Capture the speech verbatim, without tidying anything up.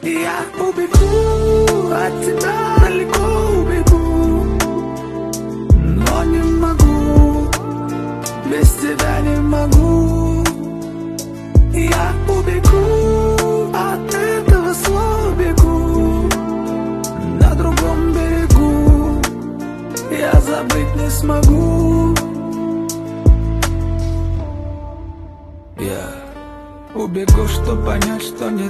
Я убегу от тебя, далеко убегу, но не могу, без тебя не могу. Я убегу от этого слова, бегу на другом берегу, я забыть не смогу. Я убегу, чтоб понять, что не